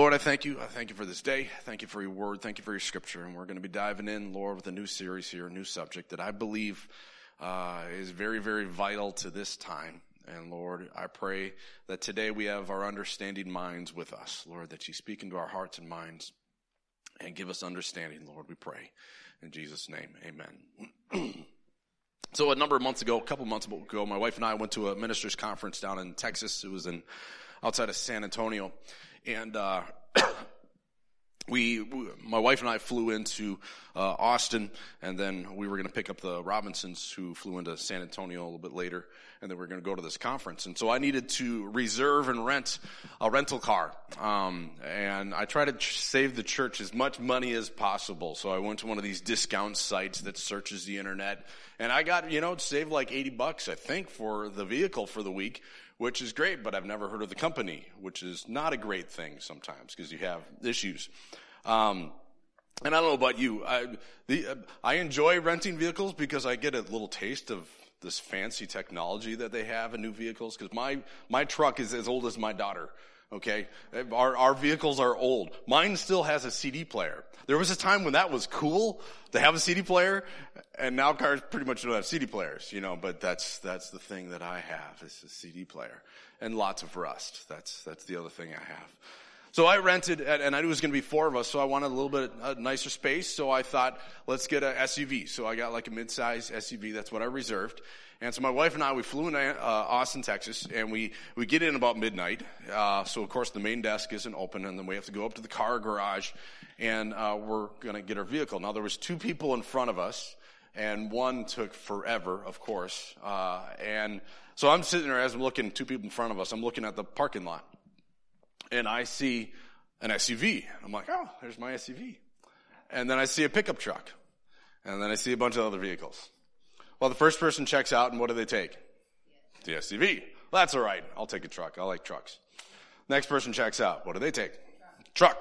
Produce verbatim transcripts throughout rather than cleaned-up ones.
Lord, I thank you. I thank you for this day. Thank you for your word. Thank you for your scripture. And we're going to be diving in, Lord, with a new series here, a new subject that I believe uh, is very, very vital to this time. And Lord, I pray that today we have our understanding minds with us. Lord, that you speak into our hearts and minds and give us understanding, Lord, we pray. In Jesus' name, amen. So a number of months ago, a couple months ago, my wife and I went to a ministers' conference down in Texas. It was in outside of San Antonio. And uh we, we my wife and I flew into uh Austin, and then we were going to pick up the Robinsons, who flew into San Antonio a little bit later, and then we were going to go to this conference. And so I needed to reserve and rent a rental car. Um and I tried to ch- save the church as much money as possible. So I went to one of these discount sites that searches the internet, and I got, you know, saved like eighty bucks, I think, for the vehicle for the week, which is great, but I've never heard of the company, which is not a great thing sometimes because you have issues. Um, and I don't know about you. I, the, uh, I enjoy renting vehicles because I get a little taste of this fancy technology that they have in new vehicles, because my, my truck is as old as my daughter. Okay, our our vehicles are old. Mine still has a C D player. There was a time when that was cool to have a C D player, and now cars pretty much don't have C D players, you know. But that's that's the thing that I have, is a C D player, and lots of rust. That's that's the other thing I have. So I rented, and I knew it was going to be four of us, so I wanted a little bit uh, nicer space. So I thought, let's get a S U V. So I got like a mid-size S U V. That's what I reserved. And so my wife and I, we flew into uh, Austin, Texas, and we, we get in about midnight. Uh, so, of course, the main desk isn't open, and then we have to go up to the car garage, and uh, we're going to get our vehicle. Now, there was two people in front of us, and one took forever, of course. Uh, and so I'm sitting there as I'm looking, two people in front of us, I'm looking at the parking lot, and I see an S U V. I'm like, oh, there's my S U V. And then I see a pickup truck, and then I see a bunch of other vehicles. Well, the first person checks out, and what do they take? The S U V. Well, that's all right. I'll take a truck. I like trucks. Next person checks out. What do they take? Truck.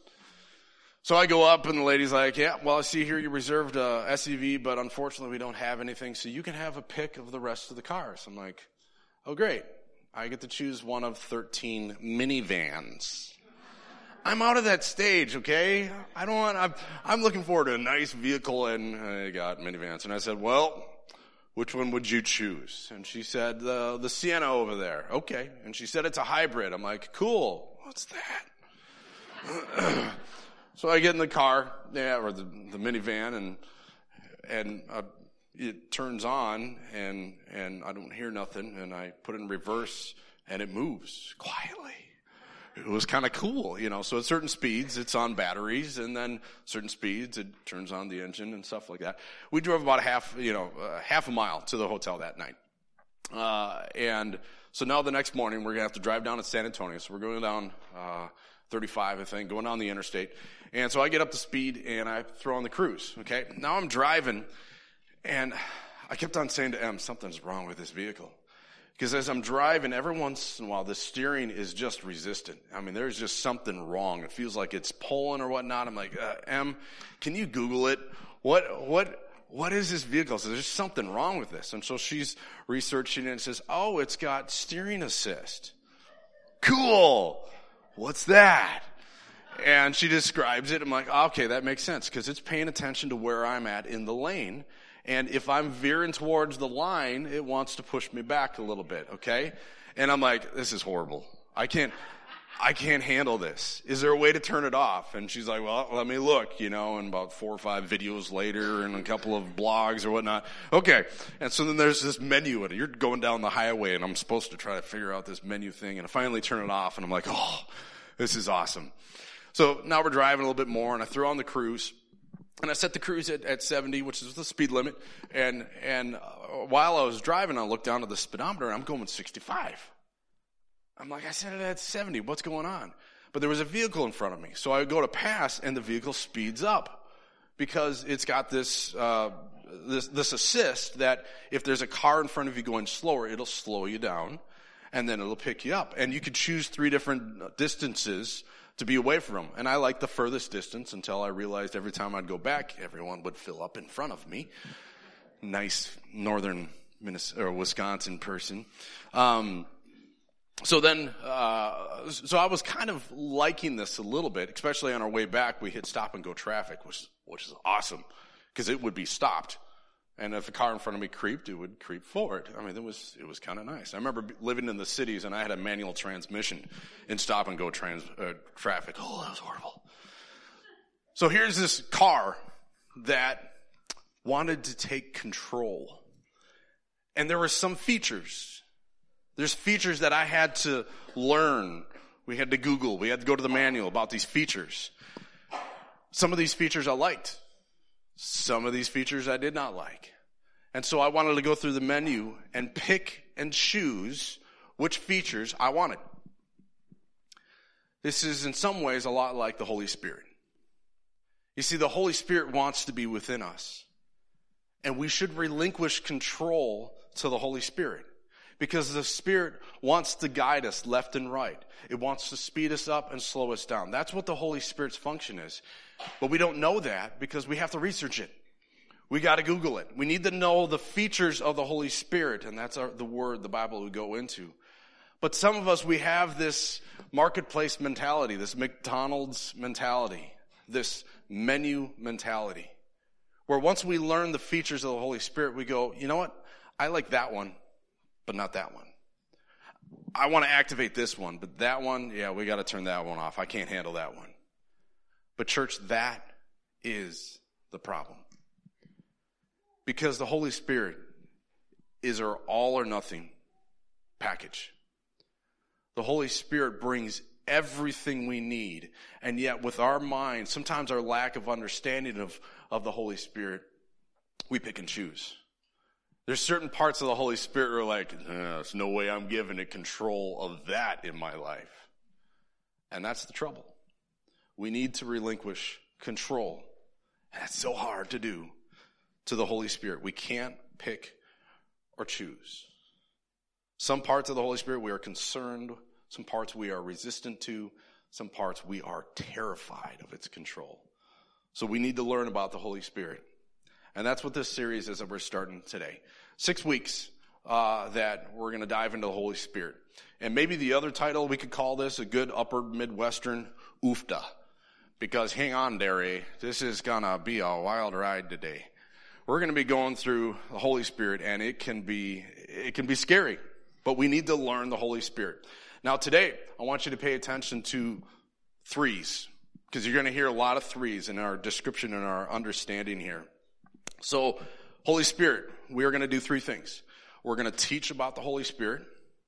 So I go up, and the lady's like, yeah, well, I see here you reserved a S U V, but unfortunately we don't have anything, so you can have a pick of the rest of the cars. I'm like, oh, great. I get to choose one of thirteen minivans. I'm out of that stage, okay? I don't want, I'm, I'm looking forward to a nice vehicle, and I got minivans. And I said, well, which one would you choose? And she said, the, the Sienna over there. Okay. And she said, it's a hybrid. I'm like, cool. What's that? So I get in the car, yeah, or the, the minivan, and, and, uh, it turns on, and, and I don't hear nothing, and I put it in reverse, and it moves quietly. It was kind of cool, you know. So at certain speeds, it's on batteries, and then certain speeds, it turns on the engine and stuff like that. We drove about half, you know, uh, half a mile to the hotel that night. Uh, and so now the next morning, we're going to have to drive down to San Antonio. So we're going down uh, thirty-five, I think, going down the interstate. And so I get up to speed, and I throw on the cruise, okay? Now I'm driving, and I kept on saying to Em, something's wrong with this vehicle. Because as I'm driving, every once in a while, the steering is just resistant. I mean, there's just something wrong. It feels like it's pulling or whatnot. I'm like, uh, Em, can you Google it? What, what, what is this vehicle? So there's something wrong with this. And so she's researching it and says, oh, it's got steering assist. Cool. What's that? And she describes it. I'm like, okay, that makes sense, because it's paying attention to where I'm at in the lane. And if I'm veering towards the line, it wants to push me back a little bit, okay? And I'm like, this is horrible. I can't, I can't handle this. Is there a way to turn it off? And she's like, well, let me look, you know, and about four or five videos later and a couple of blogs or whatnot. Okay. And so then there's this menu, and you're going down the highway, and I'm supposed to try to figure out this menu thing, and I finally turn it off, and I'm like, oh, this is awesome. So now we're driving a little bit more, and I throw on the cruise. And I set the cruise at, at seventy, which is the speed limit. And, and uh, while I was driving, I looked down at the speedometer, and I'm going sixty-five. I'm like, I set it at seventy. What's going on? But there was a vehicle in front of me. So I go to pass, and the vehicle speeds up, because it's got this, uh, this, this assist that if there's a car in front of you going slower, it'll slow you down, and then it'll pick you up. And you could choose three different distances to be away from them. And I liked the furthest distance, until I realized every time I'd go back, everyone would fill up in front of me. Nice northern Minnesota or Wisconsin person. Um, so then, uh, so I was kind of liking this a little bit, especially on our way back. We hit stop and go traffic, which, which is awesome because it would be stopped. And if a car in front of me creeped, it would creep forward. I mean, it was, it was kind of nice. I remember living in the cities and I had a manual transmission in stop and go trans, uh, traffic. Oh, that was horrible. So here's this car that wanted to take control. And there were some features. There's features that I had to learn. We had to Google. We had to go to the manual about these features. Some of these features I liked. Some of these features I did not like. And so I wanted to go through the menu and pick and choose which features I wanted. This is in some ways a lot like the Holy Spirit. You see, the Holy Spirit wants to be within us. And we should relinquish control to the Holy Spirit. Because the Spirit wants to guide us left and right. It wants to speed us up and slow us down. That's what the Holy Spirit's function is. But we don't know that because we have to research it. We got to Google it. We need to know the features of the Holy Spirit. And that's our, the word the Bible would go into. But some of us, we have this marketplace mentality, this McDonald's mentality, this menu mentality. Where once we learn the features of the Holy Spirit, we go, you know what? I like that one. But not that one. I want to activate this one, but that one, yeah, we got to turn that one off. I can't handle that one. But church, that is the problem. Because the Holy Spirit is our all or nothing package. The Holy Spirit brings everything we need. And yet with our minds, sometimes our lack of understanding of, of the Holy Spirit, we pick and choose. There's certain parts of the Holy Spirit where we're like, oh, there's no way I'm giving it control of that in my life. And that's the trouble. We need to relinquish control. And it's so hard to do to the Holy Spirit. We can't pick or choose. Some parts of the Holy Spirit we are concerned. Some parts we are resistant to. Some parts we are terrified of its control. So we need to learn about the Holy Spirit. And that's what this series is that we're starting today. Six weeks uh, that we're going to dive into the Holy Spirit. And maybe the other title, we could call this a good upper Midwestern oofta. Because hang on, Derry, this is going to be a wild ride today. We're going to be going through the Holy Spirit, and it can be it can be scary. But we need to learn the Holy Spirit. Now today, I want you to pay attention to threes. Because you're going to hear a lot of threes in our description and our understanding here. So, Holy Spirit, we are going to do three things. We're going to teach about the Holy Spirit.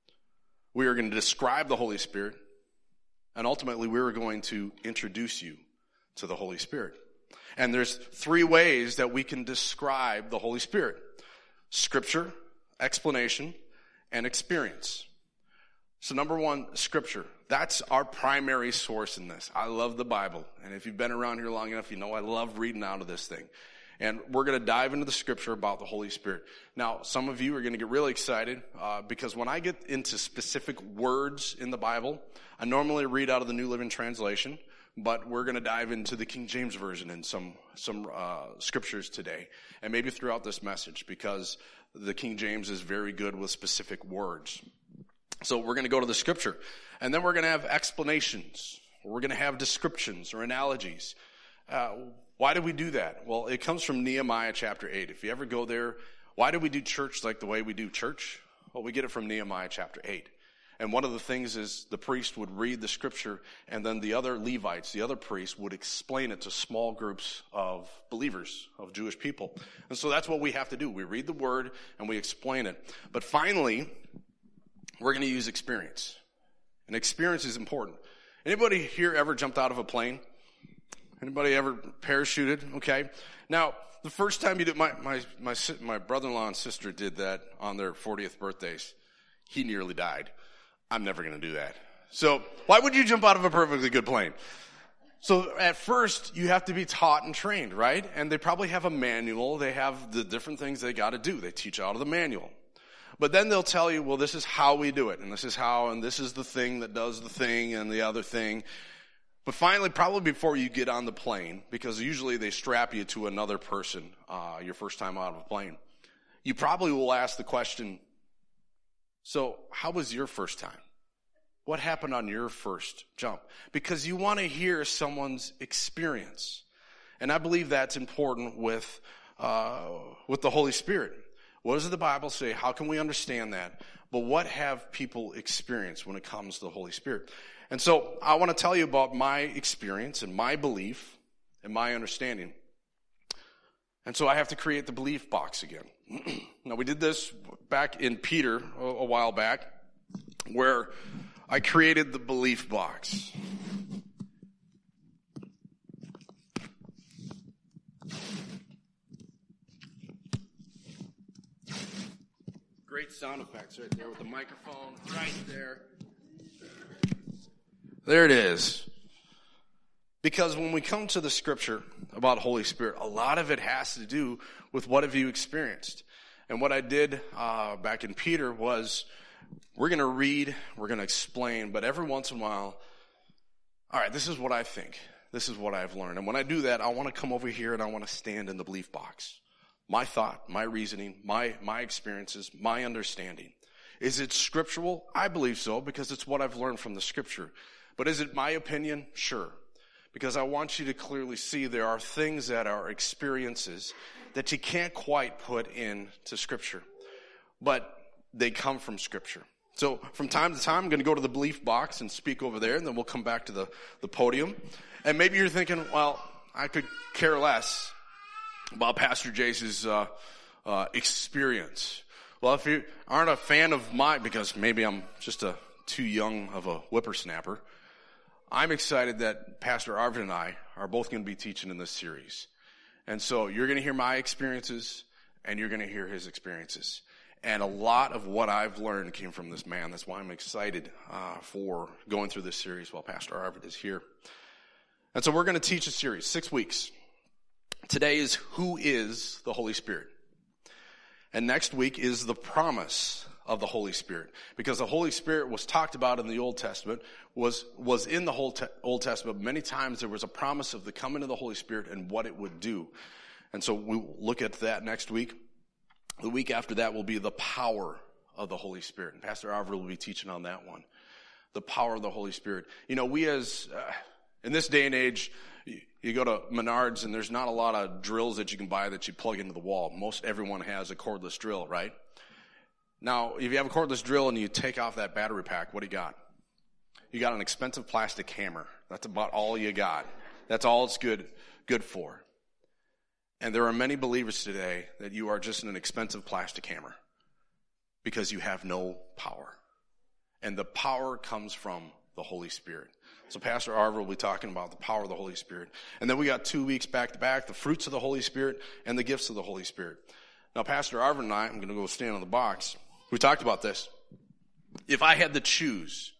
We are going to describe the Holy Spirit. And ultimately, we are going to introduce you to the Holy Spirit. And there's three ways that we can describe the Holy Spirit. Scripture, explanation, and experience. So number one, Scripture. That's our primary source in this. I love the Bible. And if you've been around here long enough, you know I love reading out of this thing. And we're going to dive into the Scripture about the Holy Spirit. Now, some of you are going to get really excited uh, because when I get into specific words in the Bible, I normally read out of the New Living Translation, but we're going to dive into the King James Version in some some uh, scriptures today, and maybe throughout this message, because the King James is very good with specific words. So we're going to go to the Scripture, and then we're going to have explanations. We're going to have descriptions or analogies. Uh, Why do we do that? Well, it comes from Nehemiah chapter eight. If you ever go there, why do we do church like the way we do church? Well, we get it from Nehemiah chapter eight. And one of the things is the priest would read the Scripture, and then the other Levites, the other priests, would explain it to small groups of believers, of Jewish people. And so that's what we have to do. We read the Word, and we explain it. But finally, we're going to use experience. And experience is important. Anybody here ever jumped out of a plane? Anybody ever parachuted? Okay. Now, the first time you did, my, my, my, my brother-in-law and sister did that on their fortieth birthdays. He nearly died. I'm never going to do that. So why would you jump out of a perfectly good plane? So at first, you have to be taught and trained, right? And they probably have a manual. They have the different things they got to do. They teach out of the manual. But then they'll tell you, well, this is how we do it. And this is how, and this is the thing that does the thing and the other thing. But finally, probably before you get on the plane, because usually they strap you to another person uh, your first time out of a plane, you probably will ask the question, so how was your first time? What happened on your first jump? Because you want to hear someone's experience. And I believe that's important with uh, with the Holy Spirit. What does the Bible say? How can we understand that? But what have people experienced when it comes to the Holy Spirit? And so I want to tell you about my experience and my belief and my understanding. And so I have to create the belief box again. Now, we did this back in Peter a, a while back, where I created the belief box. Great sound effects right there with the microphone right there. There it is. Because when we come to the scripture about Holy Spirit, a lot of it has to do with what have you experienced. And what I did uh, back in Peter was, we're going to read, we're going to explain, but every once in a while, all right, this is what I think. This is what I've learned. And when I do that, I want to come over here and I want to stand in the belief box. My thought, my reasoning, my, my experiences, my understanding. Is it scriptural? I believe so, because it's what I've learned from the scripture. But is it my opinion? Sure. Because I want you to clearly see there are things that are experiences that you can't quite put into scripture. But they come from scripture. So from time to time, I'm going to go to the belief box and speak over there, and then we'll come back to the, the podium. And maybe you're thinking, well, I could care less about Pastor Jace's uh, uh, experience. Well, if you aren't a fan of mine, because maybe I'm just a too young of a whippersnapper, I'm excited that Pastor Arvid and I are both going to be teaching in this series. And so you're going to hear my experiences, and you're going to hear his experiences. And a lot of what I've learned came from this man. That's why I'm excited uh, for going through this series while Pastor Arvid is here. And so we're going to teach a series, six weeks. Today is Who is the Holy Spirit? And next week is the promise of the Holy Spirit. Because the Holy Spirit was talked about in the Old Testament, was, was in the whole te- Old Testament. Many times there was a promise of the coming of the Holy Spirit and what it would do. And so we'll look at that next week. The week after that will be the power of the Holy Spirit. And Pastor Arvid will be teaching on that one. The power of the Holy Spirit. You know, we as, uh, in this day and age, you, you go to Menards and there's not a lot of drills that you can buy that you plug into the wall. Most everyone has a cordless drill, right? Now, if you have a cordless drill and you take off that battery pack, what do you got? You got an expensive plastic hammer. That's about all you got. That's all it's good, good for. And there are many believers today that you are just an expensive plastic hammer because you have no power. And the power comes from the Holy Spirit. So Pastor Arvid will be talking about the power of the Holy Spirit. And then we got two weeks back to back, the fruits of the Holy Spirit and the gifts of the Holy Spirit. Now, Pastor Arvid and I, I'm going to go stand on the box. We talked about this. If I had to choose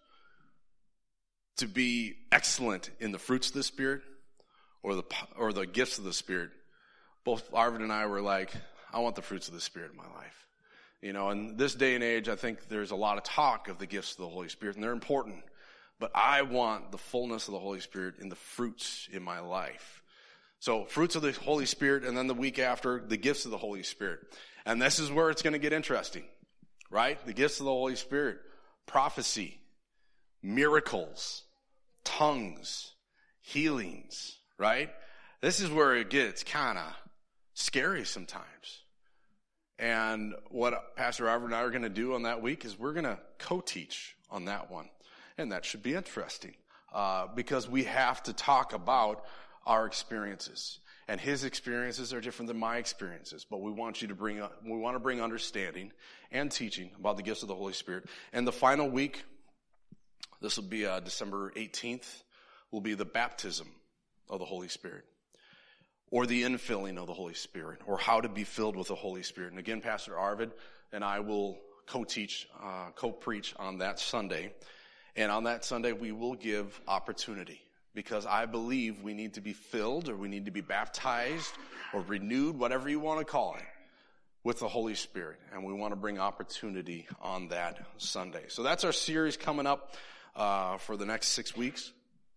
to be excellent in the fruits of the Spirit or the or the gifts of the Spirit, both Arvid and I were like, I want the fruits of the Spirit in my life. You know, in this day and age, I think there's a lot of talk of the gifts of the Holy Spirit, and they're important. But I want the fullness of the Holy Spirit in the fruits in my life. So fruits of the Holy Spirit, and then the week after, the gifts of the Holy Spirit. And this is where it's going to get interesting, right? The gifts of the Holy Spirit, prophecy, miracles, tongues, healings, right? This is where it gets kind of scary sometimes. And what Pastor Arvid and I are going to do on that week is we're going to co-teach on that one. And that should be interesting uh, because we have to talk about our experiences. And his experiences are different than my experiences. But we want you to bring, we want to bring understanding and teaching about the gifts of the Holy Spirit. And the final week, this will be uh, December eighteenth, will be the baptism of the Holy Spirit. Or the infilling of the Holy Spirit, or how to be filled with the Holy Spirit. And again, Pastor Arvid and I will co-teach, uh, co-preach on that Sunday. And on that Sunday, we will give opportunity. Because I believe we need to be filled, or we need to be baptized, or renewed, whatever you want to call it, with the Holy Spirit. And we want to bring opportunity on that Sunday. So that's our series coming up uh, for the next six weeks.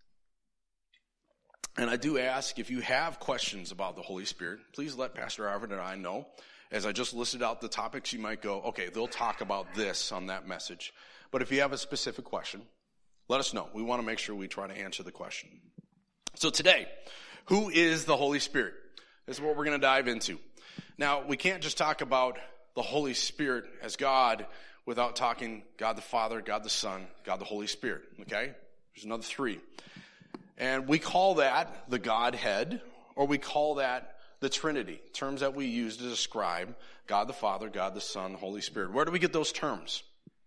And I do ask, if you have questions about the Holy Spirit, please let Pastor Arvid and I know. As I just listed out the topics, you might go, okay, they'll talk about this on that message. But if you have a specific question, let us know. We want to make sure we try to answer the question. So today, who is the Holy Spirit? This is what we're going to dive into. Now, we can't just talk about the Holy Spirit as God without talking God the Father, God the Son, God the Holy Spirit, okay? There's another three. And we call that the Godhead, or we call that the Trinity, terms that we use to describe God the Father, God the Son, Holy Spirit. Where do we get those terms?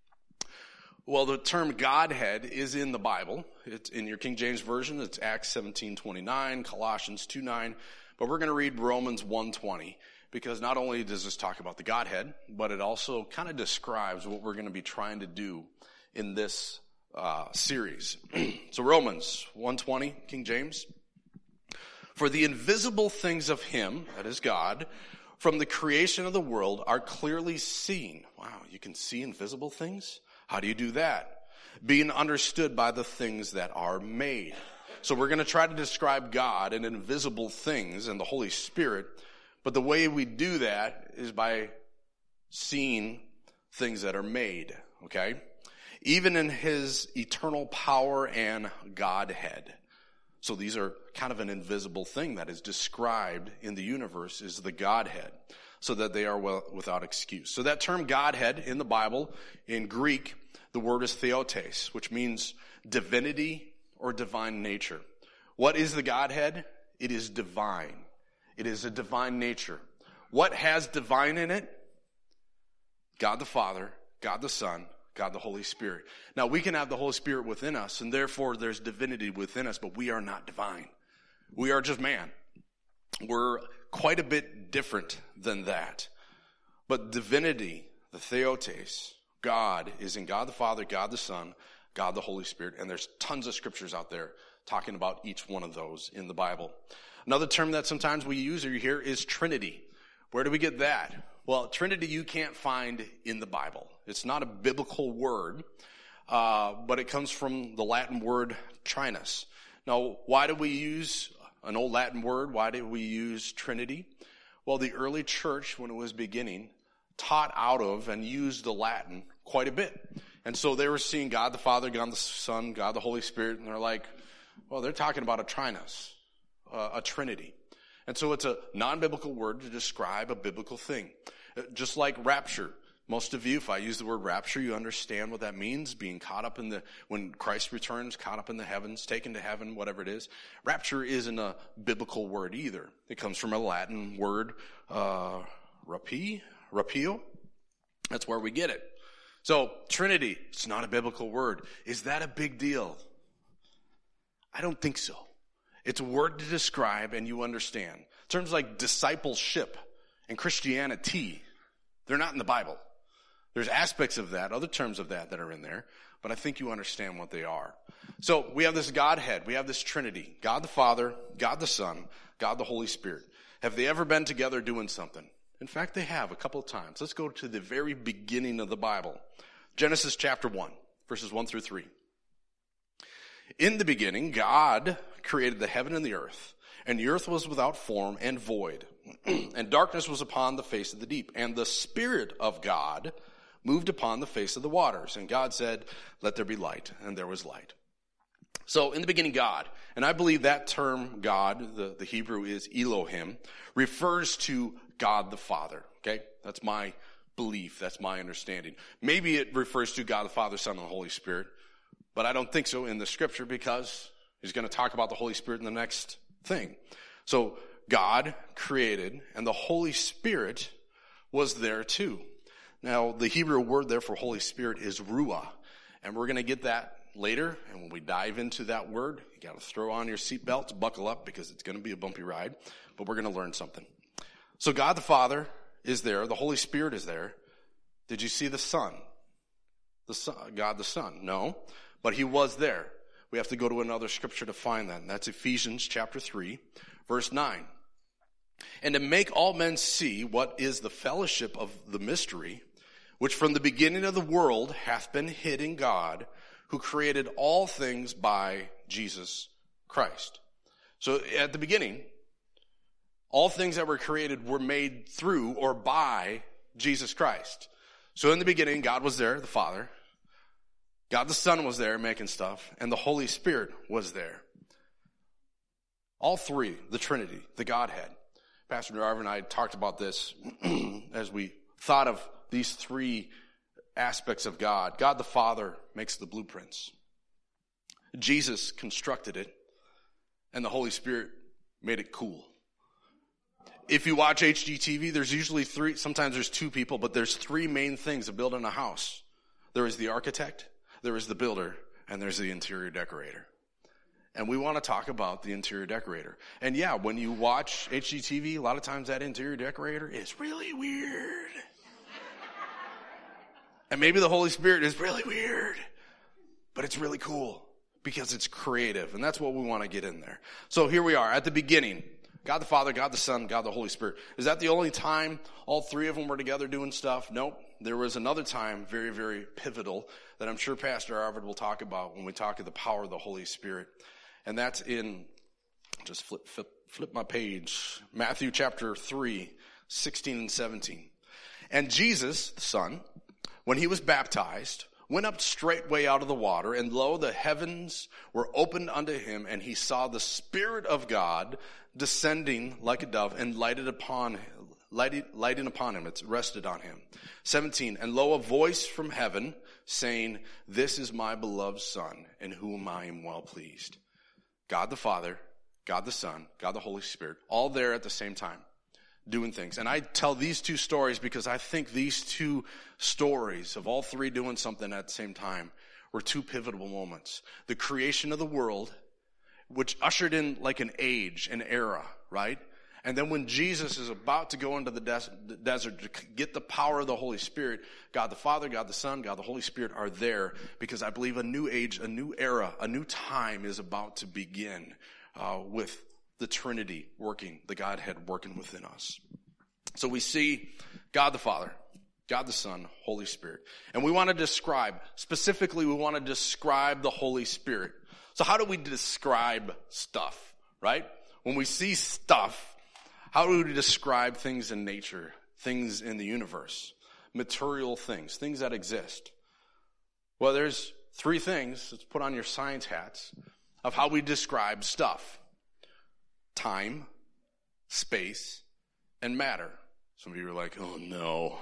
Well, the term Godhead is in the Bible. It's in your King James Version. It's Acts seventeen twenty-nine, Colossians two nine. But we're going to read Romans one twenty, because not only does this talk about the Godhead, but it also kind of describes what we're going to be trying to do in this uh, series. So Romans one twenty, King James. For the invisible things of him, that is God, from the creation of the world are clearly seen. Wow, you can see invisible things? How do you do that? Being understood by the things that are made. So we're going to try to describe God and invisible things and the Holy Spirit, but the way we do that is by seeing things that are made, okay? Even in his eternal power and Godhead. So these are kind of an invisible thing that is described in the universe is the Godhead, so that they are well, without excuse. So that term Godhead in the Bible, in Greek, the word is theotes, which means divinity or divine nature. What is the Godhead? It is divine. It is a divine nature. What has divine in it? God the Father, God the Son, God the Holy Spirit. Now, we can have the Holy Spirit within us, and therefore there's divinity within us, but we are not divine. We are just man. We're quite a bit different than that. But divinity, the theotes, God, is in God the Father, God the Son, God the Holy Spirit, and there's tons of scriptures out there talking about each one of those in the Bible. Another term that sometimes we use or you hear is Trinity. Where do we get that? Well, Trinity you can't find in the Bible. It's not a biblical word, uh, but it comes from the Latin word trinus. Now, why do we use an old Latin word? Why did we use Trinity? Well, the early church, when it was beginning, taught out of and used the Latin quite a bit. And so they were seeing God the Father, God the Son, God the Holy Spirit, and they're like, well, they're talking about a trinus, uh, a Trinity. And so it's a non-biblical word to describe a biblical thing. Just like rapture. Most of you, if I use the word rapture, you understand what that means, being caught up in the, when Christ returns, caught up in the heavens, taken to heaven, whatever it is. Rapture isn't a biblical word either. It comes from a Latin word, uh, rapi, rapio. That's where we get it. So, Trinity, it's not a biblical word. Is that a big deal? I don't think so. It's a word to describe and you understand. Terms like discipleship and Christianity, they're not in the Bible. There's aspects of that, other terms of that that are in there, but I think you understand what they are. So we have this Godhead, we have this Trinity, God the Father, God the Son, God the Holy Spirit. Have they ever been together doing something? In fact, they have a couple of times. Let's go to the very beginning of the Bible. Genesis chapter one, verses one through three. In the beginning, God created the heaven and the earth, and the earth was without form and void, and darkness was upon the face of the deep, and the Spirit of God moved upon the face of the waters. And God said, let there be light, and there was light. So in the beginning, God, and I believe that term God, the, the Hebrew is Elohim, refers to God the Father, okay? That's my belief, that's my understanding. Maybe it refers to God the Father, Son, and the Holy Spirit, but I don't think so in the scripture because he's going to talk about the Holy Spirit in the next thing. So God created, and the Holy Spirit was there too. Now, the Hebrew word there for Holy Spirit is ruah, and we're going to get that later, and when we dive into that word, you got to throw on your seatbelts, buckle up, because it's going to be a bumpy ride, but we're going to learn something. So God the Father is there, the Holy Spirit is there. Did you see the Son? The Son, God the Son? No, but he was there. We have to go to another scripture to find that, and that's Ephesians chapter three, verse nine. And to make all men see what is the fellowship of the mystery, which from the beginning of the world hath been hid in God, who created all things by Jesus Christ. So at the beginning, all things that were created were made through or by Jesus Christ. So in the beginning, God was there, the Father. God the Son was there making stuff, and the Holy Spirit was there. All three, the Trinity, the Godhead. Pastor Darvin and I talked about this as we thought of these three aspects of God. God the Father makes the blueprints. Jesus constructed it, and the Holy Spirit made it cool. If you watch H G T V, there's usually three, sometimes there's two people, but there's three main things of building a house. There is the architect, there is the builder, and there's the interior decorator. And we want to talk about the interior decorator. And yeah, when you watch H G T V, a lot of times that interior decorator is really weird. And maybe the Holy Spirit is really weird, but it's really cool because it's creative. And that's what we want to get in there. So here we are at the beginning. God the Father, God the Son, God the Holy Spirit. Is that the only time all three of them were together doing stuff? Nope. There was another time, very, very pivotal, that I'm sure Pastor Arvid will talk about when we talk of the power of the Holy Spirit. And that's in, just flip, flip, flip my page, Matthew chapter three, sixteen and seventeen. And Jesus, the Son, when he was baptized, went up straightway out of the water, and lo, the heavens were opened unto him, and he saw the Spirit of God descending like a dove and lighted upon, lighted, lighting upon him. It's rested on him. seventeen, and lo, a voice from heaven saying, this is my beloved Son, in whom I am well pleased. God the Father, God the Son, God the Holy Spirit, all there at the same time, doing things. And I tell these two stories because I think these two stories of all three doing something at the same time were two pivotal moments. The creation of the world, which ushered in like an age, an era, right? And then when Jesus is about to go into the, des- the desert to get the power of the Holy Spirit, God the Father, God the Son, God the Holy Spirit are there because I believe a new age, a new era, a new time is about to begin uh, with the Trinity working, the Godhead working within us. So we see God the Father, God the Son, Holy Spirit. And we want to describe, specifically we want to describe the Holy Spirit. So how do we describe stuff, right? When we see stuff, how do we describe things in nature, things in the universe, material things, things that exist? Well, there's three things, let's put on your science hats, of how we describe stuff. Time, space, and matter. Some of you are like, oh no,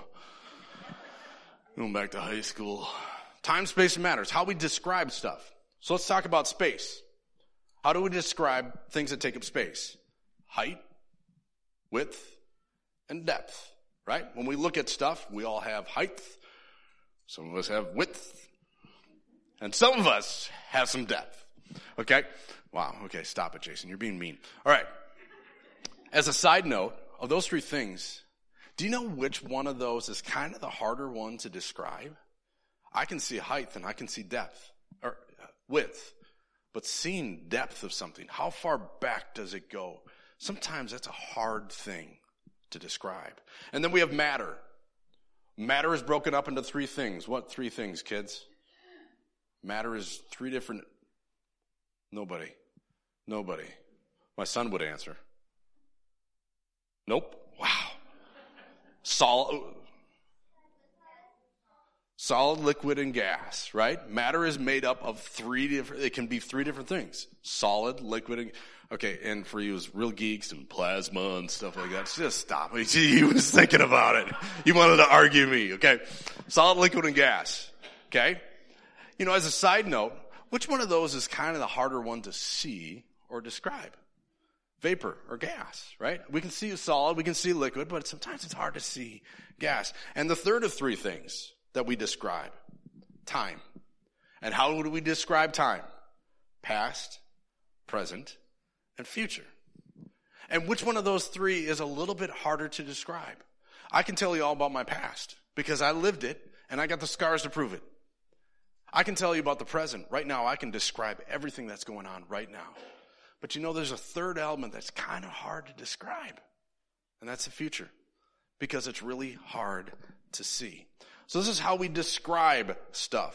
going back to high school. Time, space, and matter is how we describe stuff. So let's talk about space. How do we describe things that take up space? Height, width, and depth, right? When we look at stuff, we all have height. Some of us have width. And some of us have some depth. Okay? Wow. Okay, stop it, Jason. You're being mean. All right. As a side note, of those three things, do you know which one of those is kind of the harder one to describe? I can see height and I can see depth, or width. But seeing depth of something, how far back does it go? Sometimes that's a hard thing to describe. And then we have matter. Matter is broken up into three things. What three things, kids? Matter is three different... Nobody. Nobody. My son would answer. Nope. Wow. Solid, solid, liquid, and gas, right? Matter is made up of three different, it can be three different things. Solid, liquid, and, okay, and for you as real geeks and plasma and stuff like that, just stop. He was thinking about it. He wanted to argue me, okay? Solid, liquid, and gas, okay? You know, as a side note, which one of those is kind of the harder one to see or describe? Vapor or gas, right? We can see solid, we can see liquid, but sometimes it's hard to see gas. And the third of three things that we describe, time. And how do we describe time? Past, present, and future. And which one of those three is a little bit harder to describe? I can tell you all about my past because I lived it and I got the scars to prove it. I can tell you about the present. Right now, I can describe everything that's going on right now. But you know, there's a third element that's kind of hard to describe, and that's the future, because it's really hard to see. So this is how we describe stuff.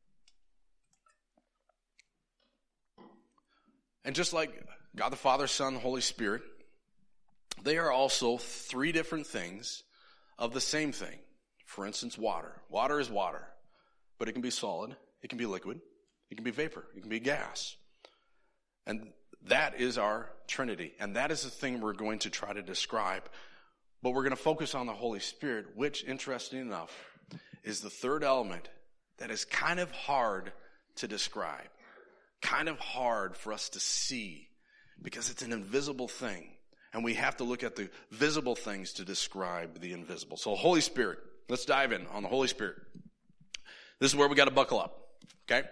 And just like God the Father, Son, Holy Spirit, they are also three different things of the same thing. For instance, water. Water is water, but it can be solid, It can be liquid. It can be vapor. It can be gas. And that is our Trinity. And that is the thing we're going to try to describe. But we're going to focus on the Holy Spirit, which, interesting enough, is the third element that is kind of hard to describe. Kind of hard for us to see because it's an invisible thing. And we have to look at the visible things to describe the invisible. So Holy Spirit, let's dive in on the Holy Spirit. This is where we got to buckle up, okay?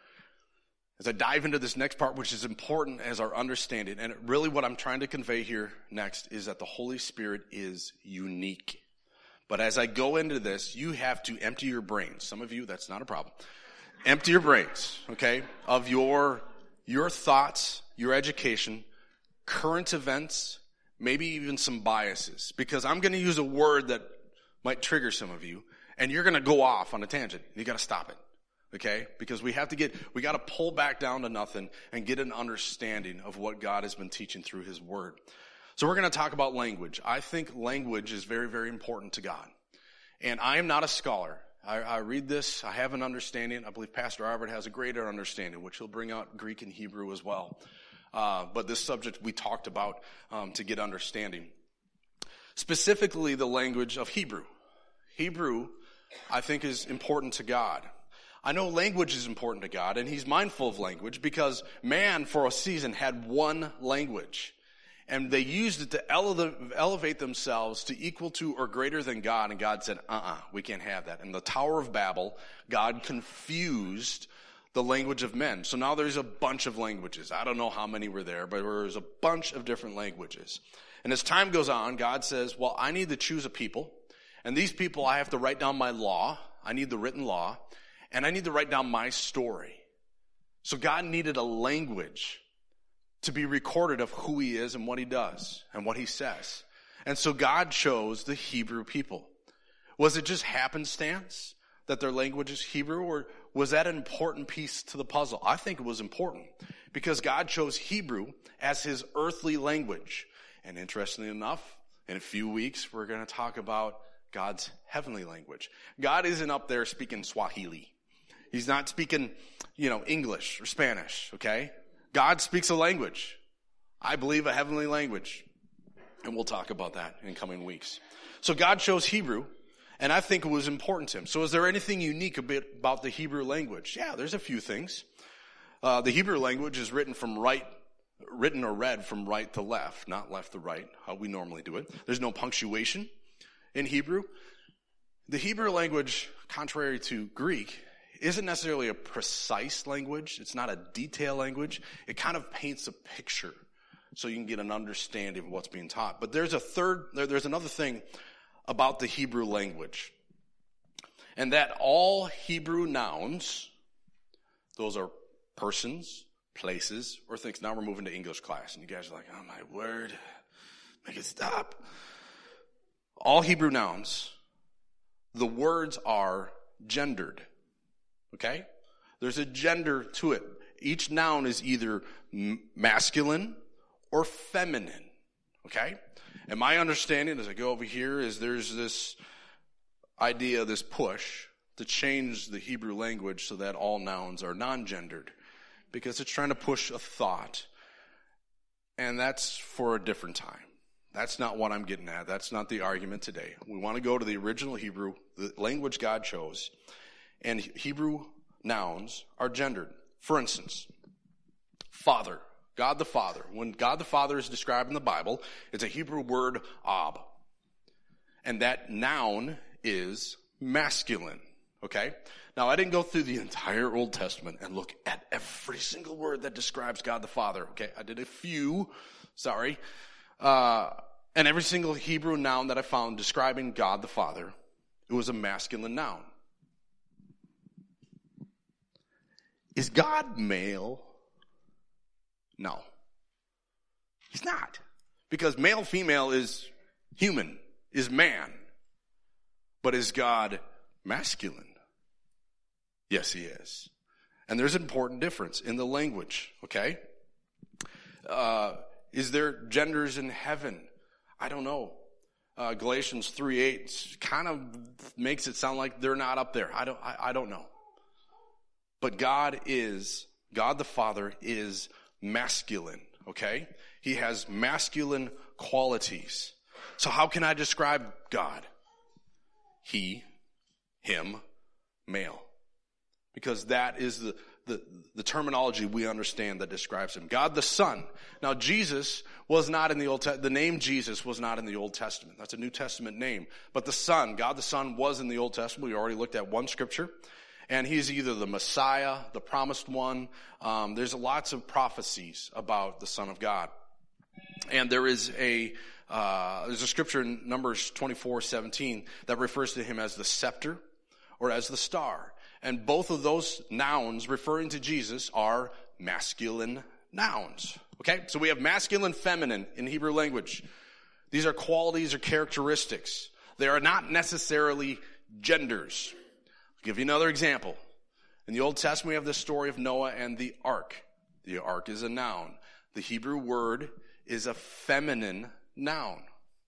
As I dive into this next part, which is important as our understanding, and really what I'm trying to convey here next is that the Holy Spirit is unique. But as I go into this, you have to empty your brains. Some of you, that's not a problem. Empty your brains, okay, of your, your thoughts, your education, current events, maybe even some biases. Because I'm going to use a word that might trigger some of you, and you're going to go off on a tangent. You got to stop it. Okay? Because we have to get, we got to pull back down to nothing and get an understanding of what God has been teaching through his word. So we're going to talk about language. I think language is very, very important to God. And I am not a scholar. I, I read this, I have an understanding. I believe Pastor Arvid has a greater understanding, which he'll bring out Greek and Hebrew as well. Uh, but this subject we talked about um, to get understanding. Specifically the language of Hebrew. Hebrew, I think, is important to God. I know language is important to God, and he's mindful of language because man, for a season, had one language. And they used it to ele- elevate themselves to equal to or greater than God, and God said, uh-uh, we can't have that. In the Tower of Babel, God confused the language of men. So now there's a bunch of languages. I don't know how many were there, but there's a bunch of different languages. And as time goes on, God says, well, I need to choose a people, and these people I have to write down my law. I need the written law. And I need to write down my story. So God needed a language to be recorded of who he is and what he does and what he says. And so God chose the Hebrew people. Was it just happenstance that their language is Hebrew, or was that an important piece to the puzzle? I think it was important because God chose Hebrew as his earthly language. And interestingly enough, in a few weeks, we're going to talk about God's heavenly language. God isn't up there speaking Swahili. He's not speaking, you know, English or Spanish, okay? God speaks a language. I believe a heavenly language. And we'll talk about that in coming weeks. So God chose Hebrew, and I think it was important to him. So is there anything unique a bit about the Hebrew language? Yeah, there's a few things. Uh, the Hebrew language is written from right, written or read from right to left, not left to right, how we normally do it. There's no punctuation in Hebrew. The Hebrew language, contrary to Greek, isn't necessarily a precise language. It's not a detailed language. It kind of paints a picture so you can get an understanding of what's being taught. But there's a third, there, there's another thing about the Hebrew language. And that all Hebrew nouns, those are persons, places, or things. Now we're moving to English class. And you guys are like, oh my word, make it stop. All Hebrew nouns, the words are gendered. Okay? There's a gender to it. Each noun is either masculine or feminine. Okay? And my understanding as I go over here is there's this idea, this push to change the Hebrew language so that all nouns are non-gendered because it's trying to push a thought. And that's for a different time. That's not what I'm getting at. That's not the argument today. We want to go to the original Hebrew, the language God chose. And Hebrew nouns are gendered. For instance, Father, God the Father. When God the Father is described in the Bible, it's a Hebrew word, ab. And that noun is masculine. Okay? Now, I didn't go through the entire Old Testament and look at every single word that describes God the Father. Okay? I did a few. Sorry. Uh, and every single Hebrew noun that I found describing God the Father, it was a masculine noun. Is God male? No. He's not. Because male, female is human, is man. But is God masculine? Yes, he is. And there's an important difference in the language, okay? Uh, is there genders in heaven? I don't know. Uh, Galatians three eight kind of makes it sound like they're not up there. I don't, I, I don't know. But God is, God the Father is masculine, okay? He has masculine qualities. So how can I describe God? He, him, male. Because that is the, the, the terminology we understand that describes him. God the Son. Now Jesus was not in the Old Testament. The name Jesus was not in the Old Testament. That's a New Testament name. But the Son, God the Son, was in the Old Testament. We already looked at one scripture. And he's either the Messiah, the promised one. Um, there's lots of prophecies about the Son of God. And there is a, uh, there's a scripture in Numbers twenty-four seventeen that refers to him as the scepter or as the star. And both of those nouns referring to Jesus are masculine nouns. Okay? So we have masculine, feminine in Hebrew language. These are qualities or characteristics. They are not necessarily genders. I'll give you another example. In the Old Testament, we have the story of Noah and the ark. The ark is a noun. The Hebrew word is a feminine noun.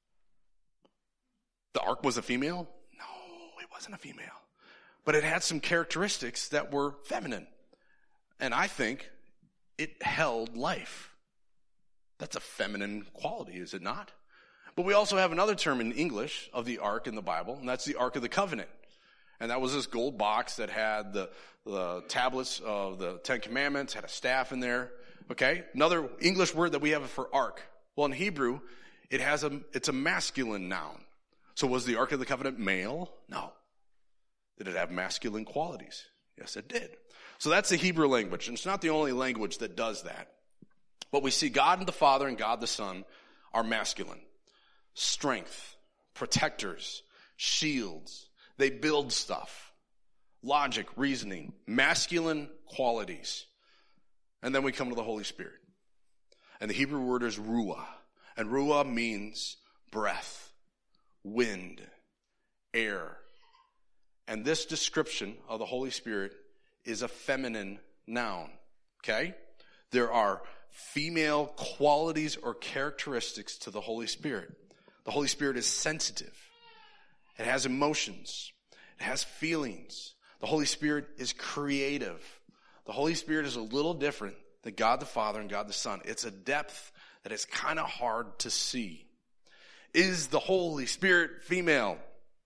The ark was a female? No, it wasn't a female. But it had some characteristics that were feminine. And I think it held life. That's a feminine quality, is it not? But we also have another term in English of the ark in the Bible, and that's the Ark of the Covenant. And that was this gold box that had the, the tablets of the Ten Commandments, had a staff in there. Okay? Another English word that we have for ark. Well, in Hebrew, it has a, it's a masculine noun. So was the Ark of the Covenant male? No. Did it have masculine qualities? Yes, it did. So that's the Hebrew language. And it's not the only language that does that. But we see God and the Father and God the Son are masculine. Strength, protectors, shields. They build stuff. Logic, reasoning, masculine qualities. And then we come to the Holy Spirit. And the Hebrew word is ruah. And ruah means breath, wind, air. And this description of the Holy Spirit is a feminine noun. Okay? There are female qualities or characteristics to the Holy Spirit. The Holy Spirit is sensitive. It has emotions. It has feelings. The Holy Spirit is creative. The Holy Spirit is a little different than God the Father and God the Son. It's a depth that is kind of hard to see. Is the Holy Spirit female?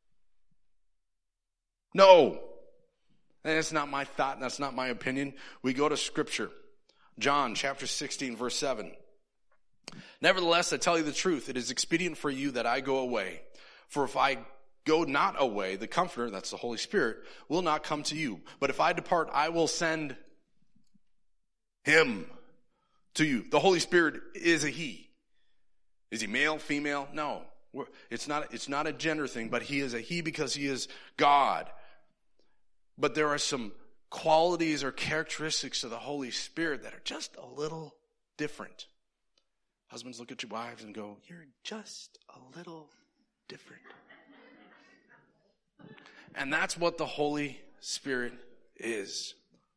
No. And that's not my thought, and that's not my opinion. We go to Scripture. John chapter sixteen, verse seven. Nevertheless, I tell you the truth. It is expedient for you that I go away. For if I go not away, the Comforter, that's the Holy Spirit, will not come to you. But if I depart, I will send him to you. The Holy Spirit is a he. Is he male, female? No. It's not, it's not a gender thing, but he is a he because he is God. But there are some qualities or characteristics of the Holy Spirit that are just a little different. Husbands, look at your wives and go, you're just a little different. And that's what the Holy Spirit is.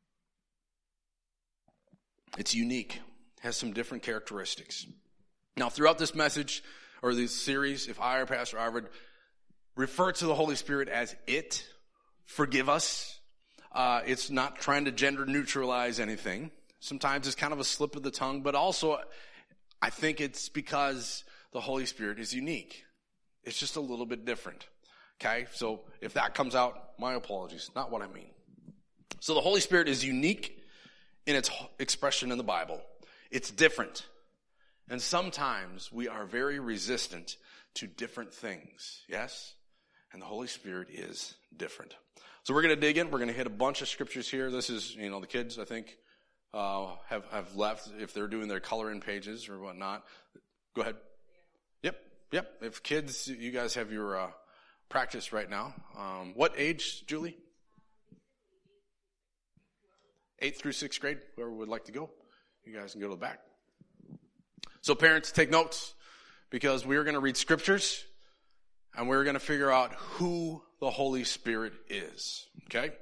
It's unique. Has some different characteristics. Now, throughout this message or this series, if I or Pastor I would refer to the Holy Spirit as it, forgive us. Uh, it's not trying to gender neutralize anything. Sometimes it's kind of a slip of the tongue, but also I think it's because the Holy Spirit is unique. It's just a little bit different. Okay? So if that comes out, my apologies. Not what I mean. So the Holy Spirit is unique in its expression in the Bible. It's different. And sometimes we are very resistant to different things. Yes? And the Holy Spirit is different. So we're going to dig in. We're going to hit a bunch of scriptures here. This is, you know, the kids, I think, uh, have, have left if they're doing their color-in pages or whatnot. Go ahead. Yep. Yep. If kids, you guys have your uh, practice right now. Um, what age, Julie? Eighth through sixth grade, whoever would like to go. You guys can go to the back. So parents, take notes because we're going to read scriptures and we're going to figure out who the Holy Spirit is. Okay?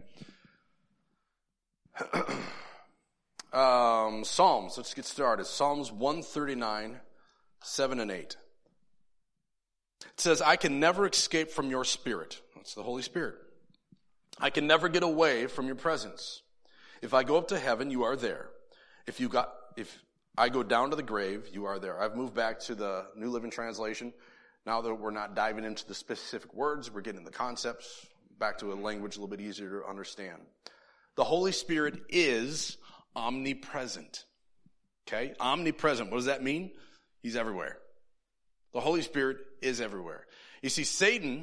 um, Psalms, let's get started. Psalms one thirty-nine, seven and eight. It says, I can never escape from your spirit. That's the Holy Spirit. I can never get away from your presence. If I go up to heaven, you are there. If you got, if I go down to the grave, you are there. I've moved back to the New Living Translation. Now that we're not diving into the specific words, we're getting the concepts back to a language a little bit easier to understand. The Holy Spirit is omnipresent. Okay? Omnipresent. What does that mean? He's everywhere. The Holy Spirit is everywhere. You see, Satan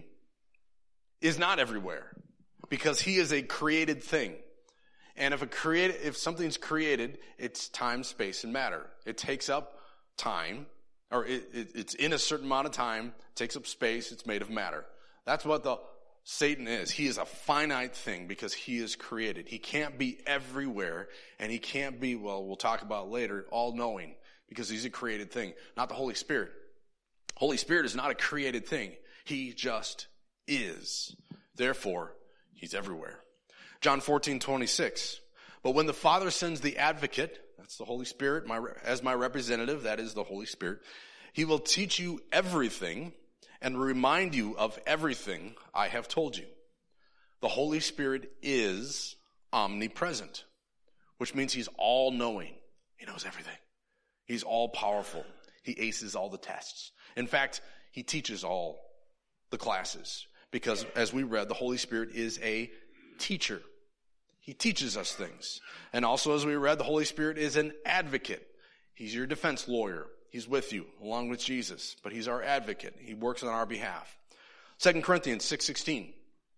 is not everywhere because he is a created thing. And if a create, if something's created, it's time, space, and matter. It takes up time, or it, it, it's in a certain amount of time, takes up space, it's made of matter. That's what the Satan is. He is a finite thing because he is created. He can't be everywhere, and he can't be, well, we'll talk about later, all-knowing, because he's a created thing. Not the Holy Spirit. Holy Spirit is not a created thing. He just is. Therefore, he's everywhere. John fourteen twenty-six. But when the Father sends the advocate, that's the Holy Spirit, my, as my representative, that is the Holy Spirit, he will teach you everything and remind you of everything I have told you. The Holy Spirit is omnipresent, which means he's all-knowing. He knows everything. He's all-powerful. He aces all the tests. In fact, he teaches all the classes because, as we read, the Holy Spirit is a teacher. He teaches us things. And also, as we read, the Holy Spirit is an advocate. He's your defense lawyer. He's with you, along with Jesus. But he's our advocate. He works on our behalf. Second Corinthians six sixteen.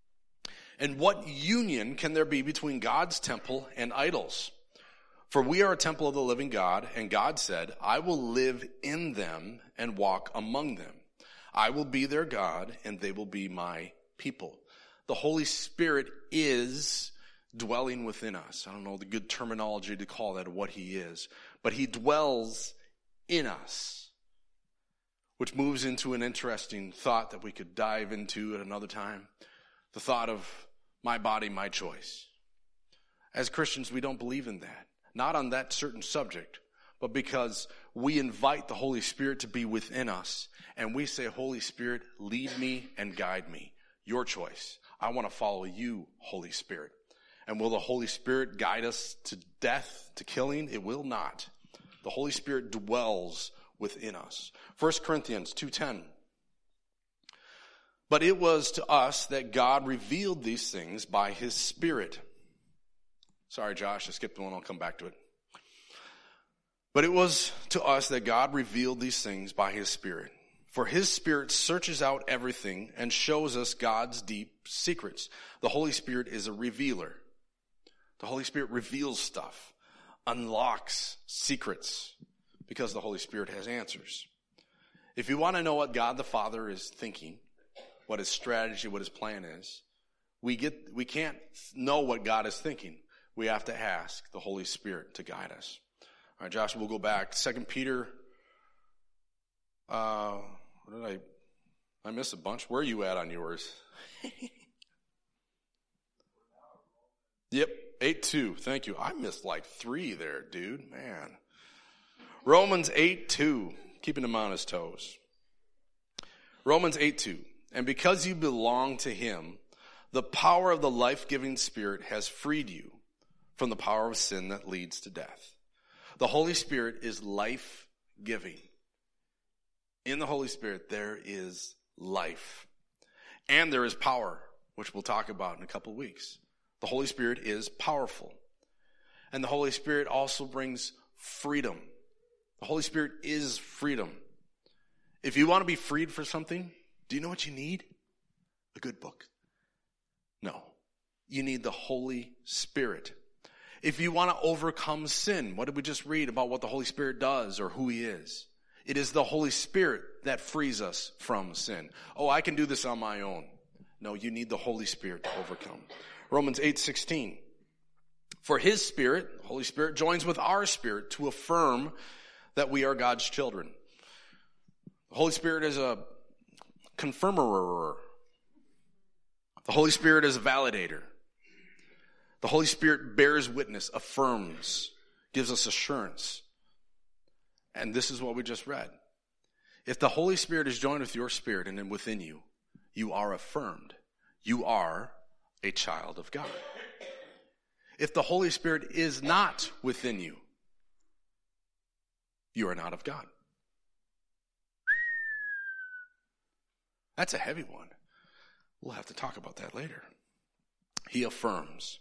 And what union can there be between God's temple and idols? For we are a temple of the living God, and God said, I will live in them and walk among them. I will be their God, and they will be my people. The Holy Spirit is dwelling within us. I don't know the good terminology to call that, what he is. But he dwells in us, which moves into an interesting thought that we could dive into at another time. The thought of my body, my choice. As Christians, we don't believe in that. Not on that certain subject, but because we invite the Holy Spirit to be within us. And we say, Holy Spirit, lead me and guide me. Your choice. I want to follow you, Holy Spirit. And will the Holy Spirit guide us to death, to killing? It will not. The Holy Spirit dwells within us. First Corinthians two ten. But it was to us that God revealed these things by his Spirit. Sorry, Josh, I skipped one. I'll come back to it. But it was to us that God revealed these things by his Spirit. For his Spirit searches out everything and shows us God's deep secrets. The Holy Spirit is a revealer. The Holy Spirit reveals stuff, unlocks secrets, because the Holy Spirit has answers. If you want to know what God the Father is thinking, what his strategy, what his plan is, we get we can't know what God is thinking. We have to ask the Holy Spirit to guide us. All right, Josh, we'll go back. Second Peter, uh, what did I, I missed a bunch. Where are you at on yours? Yep, eight two. Thank you. I missed like three there, dude. Man. Romans eight two. Keeping him on his toes. Romans eight two. And because you belong to him, the power of the life-giving Spirit has freed you from the power of sin that leads to death. The Holy Spirit is life-giving. In the Holy Spirit, there is life. And there is power, which we'll talk about in a couple of weeks. The Holy Spirit is powerful. And the Holy Spirit also brings freedom. The Holy Spirit is freedom. If you want to be freed for something, do you know what you need? A good book. No. You need the Holy Spirit. If you want to overcome sin, what did we just read about what the Holy Spirit does or who he is? It is the Holy Spirit that frees us from sin. Oh, I can do this on my own. No, you need the Holy Spirit to overcome. Romans eight sixteen. For his Spirit, Holy Spirit, joins with our spirit to affirm that we are God's children. The Holy Spirit is a confirmer. The Holy Spirit is a validator. The Holy Spirit bears witness, affirms, gives us assurance. And this is what we just read. If the Holy Spirit is joined with your spirit and then within you, you are affirmed. You are a child of God. If the Holy Spirit is not within you, you are not of God. That's a heavy one. We'll have to talk about that later. He affirms.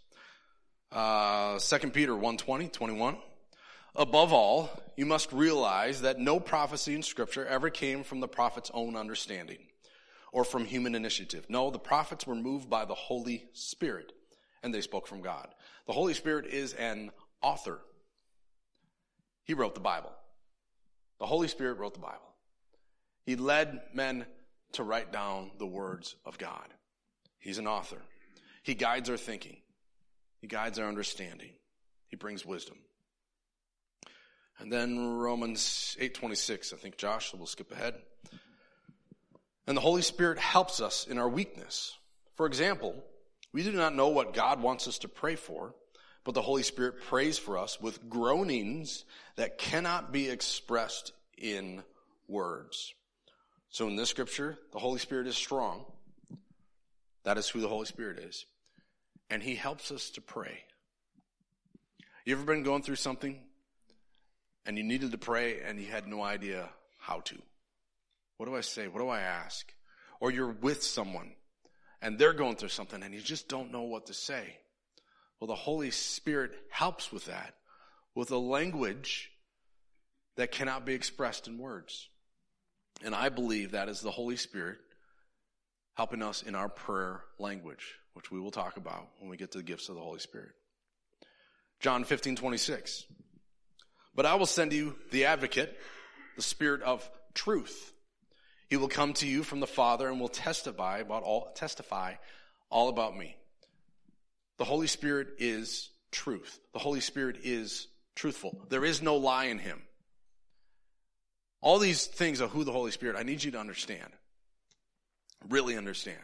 Uh, Second Peter one twenty, twenty-one. Above all, you must realize that no prophecy in Scripture ever came from the prophet's own understanding or from human initiative. No, the prophets were moved by the Holy Spirit, and they spoke from God. The Holy Spirit is an author. He wrote the Bible. The Holy Spirit wrote the Bible. He led men to write down the words of God. He's an author. He guides our thinking. He guides our understanding. He brings wisdom. And then Romans eight twenty-six, I think, Josh, so we'll skip ahead. And the Holy Spirit helps us in our weakness. For example, we do not know what God wants us to pray for, but the Holy Spirit prays for us with groanings that cannot be expressed in words. So in this scripture, the Holy Spirit is strong. That is who the Holy Spirit is. And he helps us to pray. You ever been going through something and you needed to pray and you had no idea how to? What do I say? What do I ask? Or you're with someone and they're going through something and you just don't know what to say. Well, the Holy Spirit helps with that, with a language that cannot be expressed in words. And I believe that is the Holy Spirit helping us in our prayer language, which we will talk about when we get to the gifts of the Holy Spirit. John fifteen twenty-six. But I will send you the advocate, the Spirit of truth. He will come to you from the Father and will testify about all, testify all about me. The Holy Spirit is truth. The Holy Spirit is truthful. There is no lie in him. All these things of who the Holy Spirit, I need you to understand. Really understand.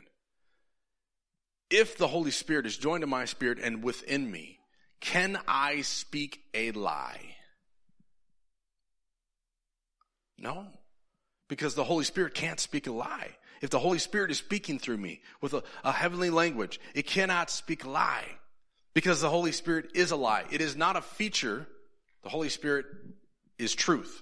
If the Holy Spirit is joined to my spirit and within me, can I speak a lie? No. Because the Holy Spirit can't speak a lie. If the Holy Spirit is speaking through me with a, a heavenly language, it cannot speak a lie. Because the Holy Spirit is a lie. It is not a feature. The Holy Spirit is truth.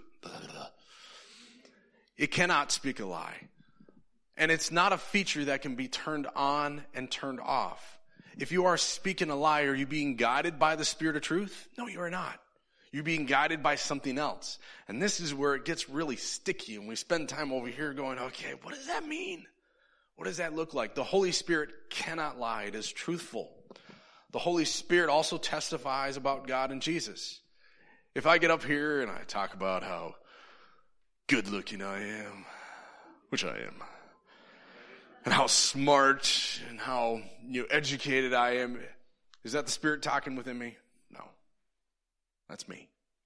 It cannot speak a lie. And it's not a feature that can be turned on and turned off. If you are speaking a lie, are you being guided by the Spirit of truth? No, you are not. You're being guided by something else. And this is where it gets really sticky. And we spend time over here going, okay, what does that mean? What does that look like? The Holy Spirit cannot lie. It is truthful. The Holy Spirit also testifies about God and Jesus. If I get up here and I talk about how good looking I am, which I am, and how smart and how you know, educated I am, is that the Spirit talking within me? No. That's me.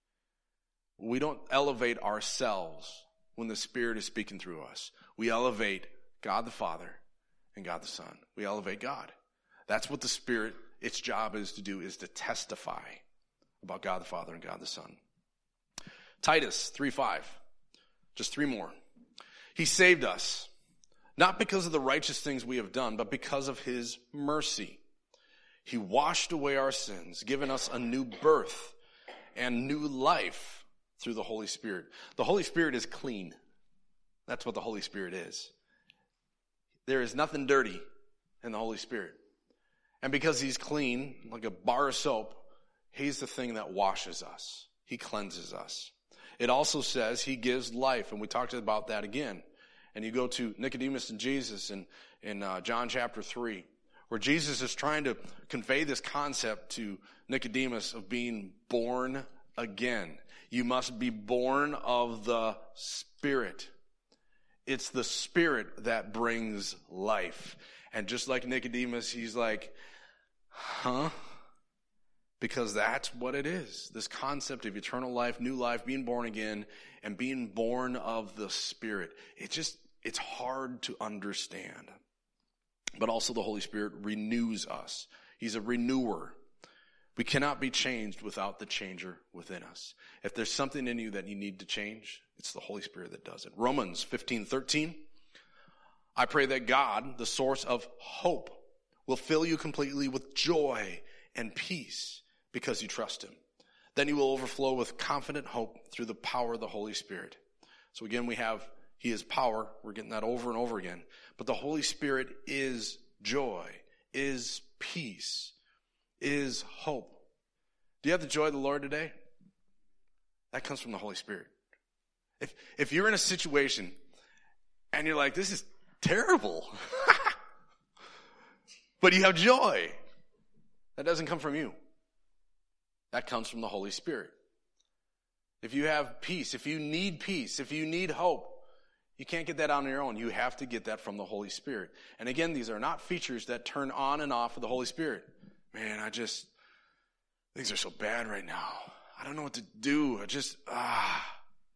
We don't elevate ourselves when the Spirit is speaking through us. We elevate God the Father and God the Son. We elevate God. That's what the Spirit, its job is to do, is to testify about God the Father and God the Son. Titus three five. Just three more. He saved us, not because of the righteous things we have done, but because of his mercy. He washed away our sins, given us a new birth and new life through the Holy Spirit. The Holy Spirit is clean. That's what the Holy Spirit is. There is nothing dirty in the Holy Spirit. And because he's clean, like a bar of soap, he's the thing that washes us. He cleanses us. It also says he gives life, and we talked about that again. And you go to Nicodemus and Jesus in, in uh, John chapter three, where Jesus is trying to convey this concept to Nicodemus of being born again. You must be born of the Spirit. It's the Spirit that brings life. And just like Nicodemus, he's like, huh? Because that's what it is. This concept of eternal life, new life, being born again, and being born of the Spirit. It just, it's hard to understand. But also the Holy Spirit renews us. He's a renewer. We cannot be changed without the changer within us. If there's something in you that you need to change, it's the Holy Spirit that does it. Romans fifteen thirteen. I pray that God, the source of hope, will fill you completely with joy and peace because you trust him. Then you will overflow with confident hope through the power of the Holy Spirit. So again, we have, he is power. We're getting that over and over again. But the Holy Spirit is joy, is peace, is hope. Do you have the joy of the Lord today? That comes from the Holy Spirit. If if you're in a situation and you're like, this is terrible, but you have joy, that doesn't come from you. That comes from the Holy Spirit. If you have peace, if you need peace, if you need hope, you can't get that on your own. You have to get that from the Holy Spirit. And again, these are not features that turn on and off of the Holy Spirit. Man, I just, things are so bad right now. I don't know what to do. I just, ah.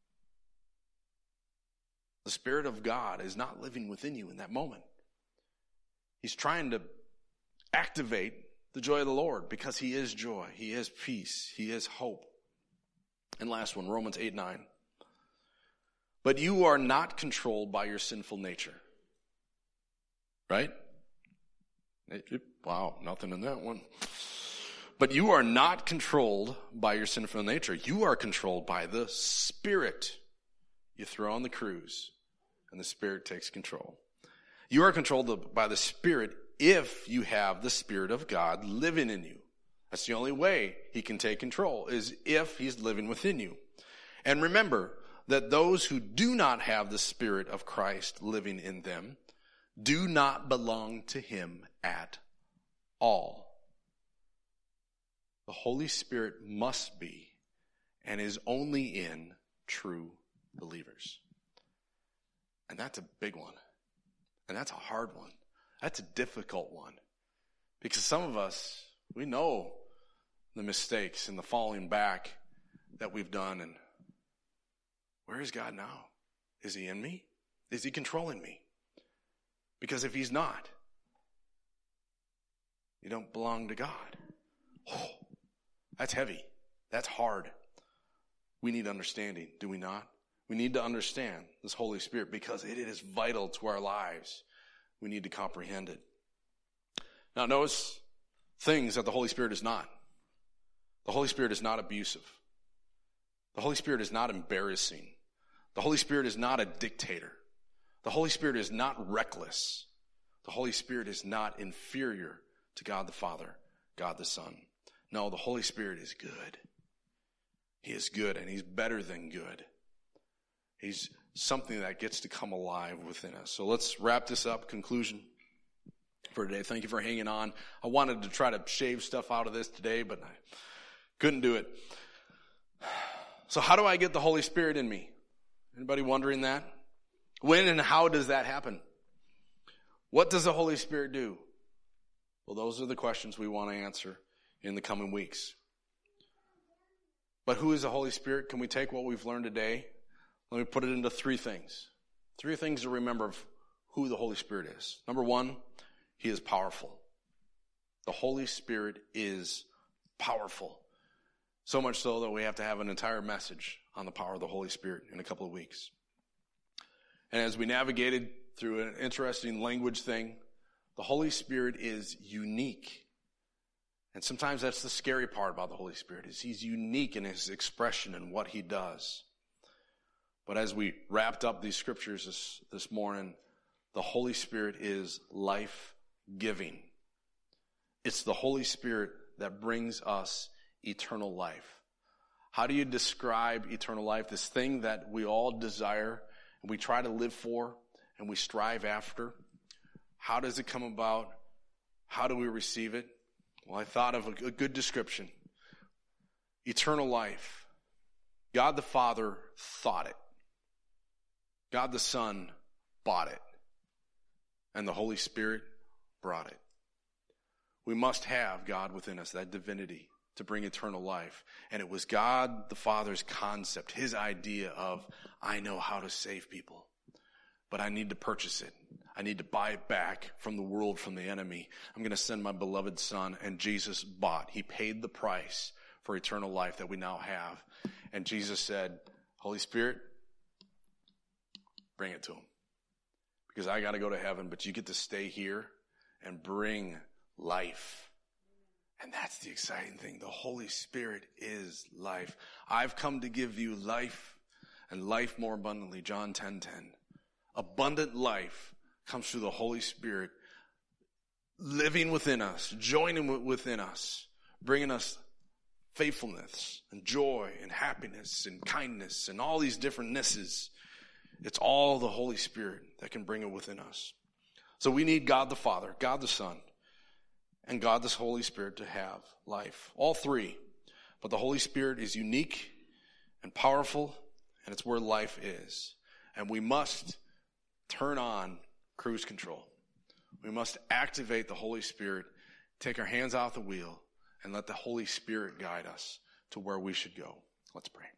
The Spirit of God is not living within you in that moment. He's trying to activate the joy of the Lord because he is joy. He is peace. He is hope. And last one, Romans eight nine. But you are not controlled by your sinful nature. Right? Wow, nothing in that one. But you are not controlled by your sinful nature. You are controlled by the Spirit. You throw on the cruise, and the Spirit takes control. You are controlled by the Spirit if you have the Spirit of God living in you. That's the only way he can take control, is if he's living within you. And remember that those who do not have the Spirit of Christ living in them do not belong to him at all. The Holy Spirit must be and is only in true believers. And that's a big one. And that's a hard one. That's a difficult one. Because some of us, we know the mistakes and the falling back that we've done. And where is God now? Is he in me? Is he controlling me? Because if he's not, you don't belong to God. Oh, that's heavy. That's hard. We need understanding, do we not? We need to understand this Holy Spirit because it is vital to our lives. We need to comprehend it. Now notice things that the Holy Spirit is not. The Holy Spirit is not abusive. The Holy Spirit is not embarrassing. The Holy Spirit is not a dictator. The Holy Spirit is not reckless. The Holy Spirit is not inferior to God the Father, God the Son. No, the Holy Spirit is good. He is good, and he's better than good. He's something that gets to come alive within us. So let's wrap this up. Conclusion for today. Thank you for hanging on. I wanted to try to shave stuff out of this today, but I couldn't do it. So how do I get the Holy Spirit in me? Anybody wondering that? When and how does that happen? What does the Holy Spirit do? Well, those are the questions we want to answer in the coming weeks. But who is the Holy Spirit? Can we take what we've learned today? Let me put it into three things. Three things to remember of who the Holy Spirit is. Number one, he is powerful. The Holy Spirit is powerful. So much so that we have to have an entire message on the power of the Holy Spirit in a couple of weeks. And as we navigated through an interesting language thing, the Holy Spirit is unique. And sometimes that's the scary part about the Holy Spirit, is he's unique in his expression and what he does. But as we wrapped up these scriptures this, this morning, the Holy Spirit is life-giving. It's the Holy Spirit that brings us eternal life. How do you describe eternal life? This thing that we all desire and we try to live for and we strive after. How does it come about? How do we receive it? Well, I thought of a, a good description. Eternal life. God the Father thought it. God the Son bought it. And the Holy Spirit brought it. We must have God within us, that divinity, to bring eternal life. And it was God the Father's concept, his idea of, I know how to save people, but I need to purchase it. I need to buy it back from the world, from the enemy. I'm going to send my beloved Son, and Jesus bought. He paid the price for eternal life that we now have. And Jesus said, Holy Spirit, bring it to him. Because I got to go to heaven, but you get to stay here and bring life And that's the exciting thing. The Holy Spirit is life. I've come to give you life and life more abundantly. John ten ten. Abundant life comes through the Holy Spirit living within us, joining within us, bringing us faithfulness and joy and happiness and kindness and all these different nesses. It's all the Holy Spirit that can bring it within us. So we need God the Father, God the Son, and God the Holy Spirit to have life. All three. But the Holy Spirit is unique and powerful, and it's where life is. And we must turn on cruise control. We must activate the Holy Spirit, take our hands off the wheel, and let the Holy Spirit guide us to where we should go. Let's pray.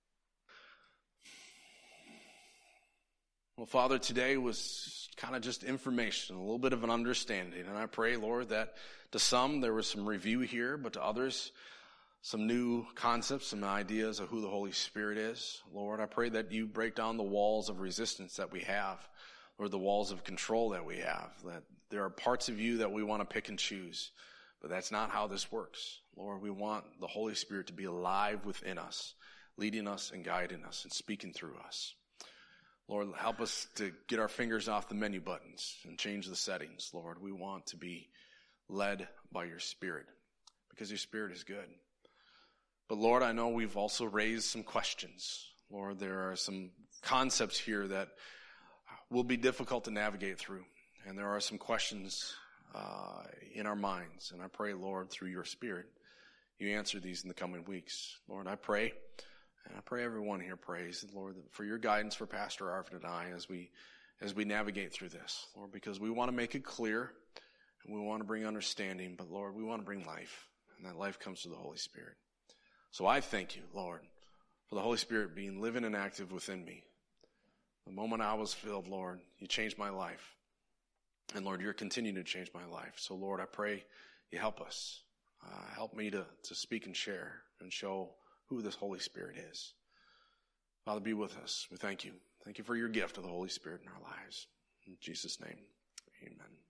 Well, Father, today was kind of just information, a little bit of an understanding. And I pray, Lord, that to some there was some review here, but to others, some new concepts, some ideas of who the Holy Spirit is. Lord, I pray that you break down the walls of resistance that we have, or the walls of control that we have, that there are parts of you that we want to pick and choose. But that's not how this works. Lord, we want the Holy Spirit to be alive within us, leading us and guiding us and speaking through us. Lord, help us to get our fingers off the menu buttons and change the settings. Lord, we want to be led by your Spirit because your Spirit is good. But Lord, I know we've also raised some questions. Lord, there are some concepts here that will be difficult to navigate through. And there are some questions uh, in our minds. And I pray, Lord, through your Spirit, you answer these in the coming weeks. Lord, I pray, and I pray everyone here prays, Lord, for your guidance for Pastor Arvin and I as we as we navigate through this, Lord, because we want to make it clear and we want to bring understanding, but Lord, we want to bring life, and that life comes through the Holy Spirit. So I thank you, Lord, for the Holy Spirit being living and active within me. The moment I was filled, Lord, you changed my life. And Lord, you're continuing to change my life. So Lord, I pray you help us. Uh, help me to, to speak and share and show who this Holy Spirit is. Father, be with us. We thank you. Thank you for your gift of the Holy Spirit in our lives. In Jesus' name, amen.